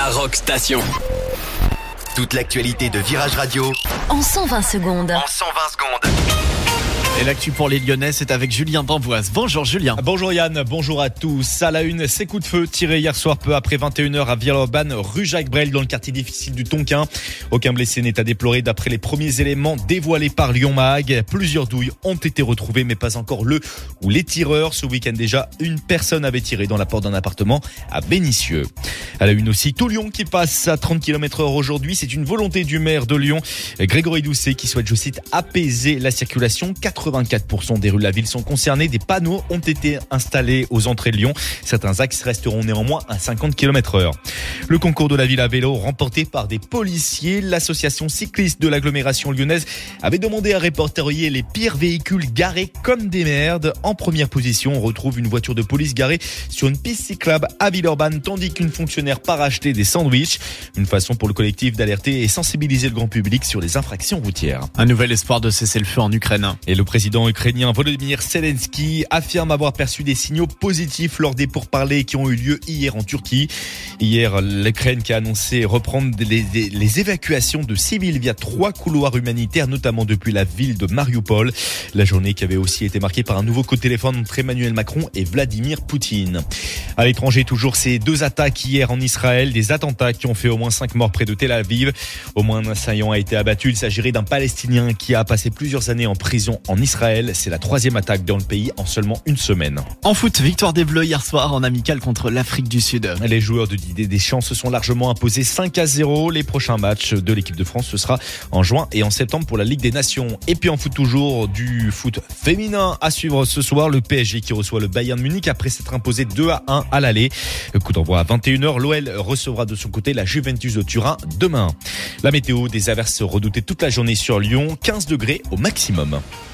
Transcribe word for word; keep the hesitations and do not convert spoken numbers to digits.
Rock Station. Toute l'actualité de Virage Radio en cent vingt secondes. En cent vingt secondes. Et l'actu pour les Lyonnais, c'est avec Julien d'Amboise. Bonjour Julien. Bonjour Yann, bonjour à tous. À la une, ces coups de feu tirés hier soir peu après vingt et une heures à Villeurbanne, rue Jacques Brel, dans le quartier difficile du Tonkin. Aucun blessé n'est à déplorer d'après les premiers éléments dévoilés par Lyon Mag. Plusieurs douilles ont été retrouvées, mais pas encore le ou les tireurs. Ce week-end déjà, une personne avait tiré dans la porte d'un appartement à Bénissieux. À la une aussi, tout Lyon qui passe à trente kilomètres heure aujourd'hui. C'est une volonté du maire de Lyon, Grégory Doucet, qui souhaite, je cite, apaiser la circulation. quatre-vingt-quatre pour cent des rues de la ville sont concernées. Des panneaux ont été installés aux entrées de Lyon. Certains axes resteront néanmoins à cinquante kilomètres heure. Le concours de la ville à vélo remporté par des policiers. L'association cycliste de l'agglomération lyonnaise avait demandé à répertorier les pires véhicules garés comme des merdes. En première position, on retrouve une voiture de police garée sur une piste cyclable à Villeurbanne, tandis qu'une fonctionnaire part acheter des sandwichs. Une façon pour le collectif d'alerter et sensibiliser le grand public sur les infractions routières. Un nouvel espoir de cesser le feu en Ukraine. Et le président ukrainien Volodymyr Zelensky affirme avoir perçu des signaux positifs lors des pourparlers qui ont eu lieu hier en Turquie. Hier, l'Ukraine qui a annoncé reprendre les, les, les évacuations de civils via trois couloirs humanitaires, notamment depuis la ville de Mariupol. La journée qui avait aussi été marquée par un nouveau coup de téléphone entre Emmanuel Macron et Vladimir Poutine. À l'étranger, toujours ces deux attaques hier en Israël, des attentats qui ont fait au moins cinq morts près de Tel Aviv. Au moins un assaillant a été abattu. Il s'agirait d'un Palestinien qui a passé plusieurs années en prison en Israël. C'est la troisième attaque dans le pays en seulement une semaine. En foot, victoire des Bleus hier soir en amical contre l'Afrique du Sud. Les joueurs de Didier Deschamps se sont largement imposés cinq à zéro. Les prochains matchs de l'équipe de France, ce sera en juin et en septembre pour la Ligue des Nations. Et puis en foot toujours, du foot féminin à suivre ce soir. Le P S G qui reçoit le Bayern Munich après s'être imposé deux à un à l'aller. Le coup d'envoi à vingt et une heures. L'O L recevra de son côté la Juventus de Turin demain. La météo, des averses redoutées toute la journée sur Lyon, quinze degrés au maximum.